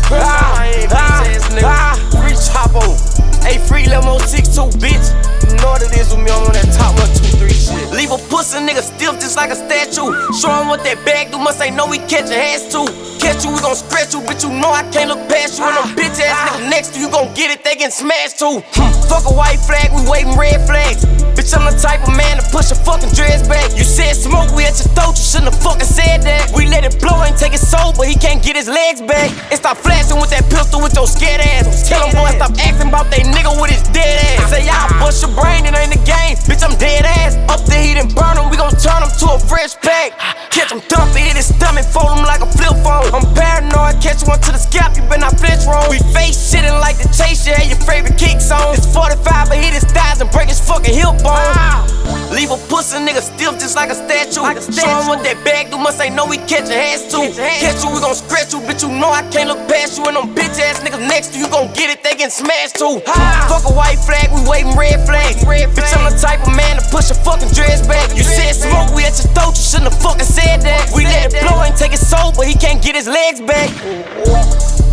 crib on my head, bitch ass nigga. Free Chapo. Hey, free Lemo 6'2", bitch. You know what it is with me, I'm on that top 1, 2, 3 shit. Leave a pussy nigga stiff just like a statue. Show him what that bag do, must ain't know we catchin' has to. Catch you, we gon' scratch you, bitch, you know I can't look past you. And them bitch ass niggas next to you gon' get it, they getting smashed too. Fuck a white flag, we waving red flags. Bitch, I'm the type of man to push a fucking dress back. You said smoke, we at your throat, you shouldn't have fucking said that. We let it blow, ain't take it sober, he can't get his legs back. And stop flashing with that pistol with your scared ass. Tell him boy, stop asking about they nigga with his dead ass. Say y'all bust your brain, it ain't the game. Bitch, I'm dead ass. Up the heat and burn him, we gon' turn him to a fresh pack. Catch him dumping, hit his stomach, fold him like a flip phone. I'm paranoid, catch one to the scalp, you better not flinch wrong. We face shitting like the chase, you had your favorite kicks on. It's 45, but hit his thighs and break his fucking hip bone. Leave a pussy nigga stiff just like a statue. Show him what that bag do, must ain't know we catchin' has to. Catch you, we gon' scratch you, bitch, you know I can't look past you. And them bitch ass niggas next to you gon' get it, they getting smashed too. Fuck a white flag, we waving red flags. Bitch, I'm the type of man to push a fucking dress back. You said smoke, we at your throat, you shouldn't have fucking said that. We let it blow, ain't take it sober, he can't get his legs back.